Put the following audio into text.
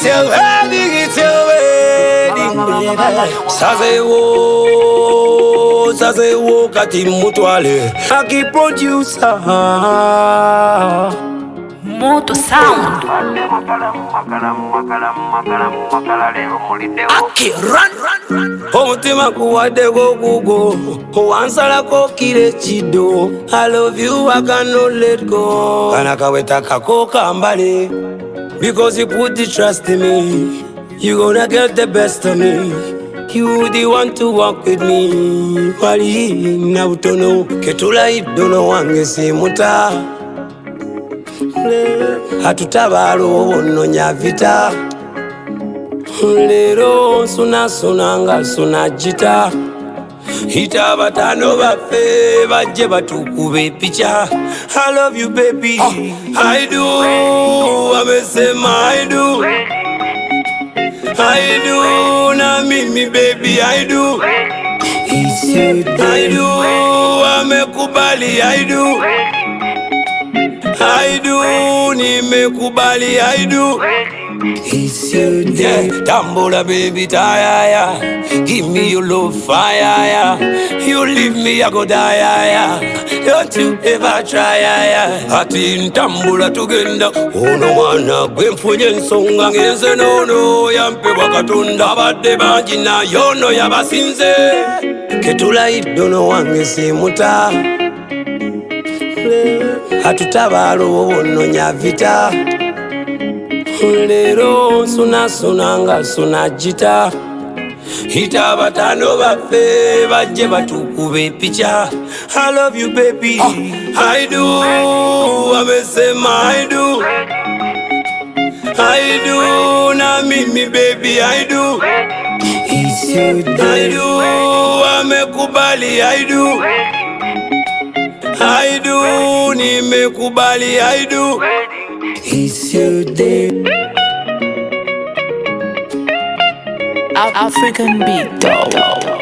your wedding, it's your wedding. Saze wo kati mutwale aki producer Moto Sound. Aki run. Omutima kuwadde gogugo owansalako kire kido. I love you, I cannot let go. Kana kaweta kako kambale. Because you put the trust in me, you gonna get the best of me. You the one to walk with me. Wali na utono ketula idono wange simuta. Hatutabalo ononya vita. Lero suna nga suna jita. Hita batano bafe baje batukube picha. I love you baby, I do. Amesema I do, na mimi baby I do. I do, amekubali I do, nimekubali I do. Yeah, tambula baby taya, give me your love fire. You leave me I go die. Don't you ever try. Ati tambula tugenda ono mwana gwemfunye nsonga ngenze nono yampe wakatonda badde banjina yono yabasinze ketula idono wange simuta hatutabalo ononya vita. Lero suna nga suna jita. Hita batano bafe baje batukube picha. I love you baby, I do. Amesema I do, na mimi baby I do. I do, amekubali I do, nimekubali I do. It's your day. African beat, dog.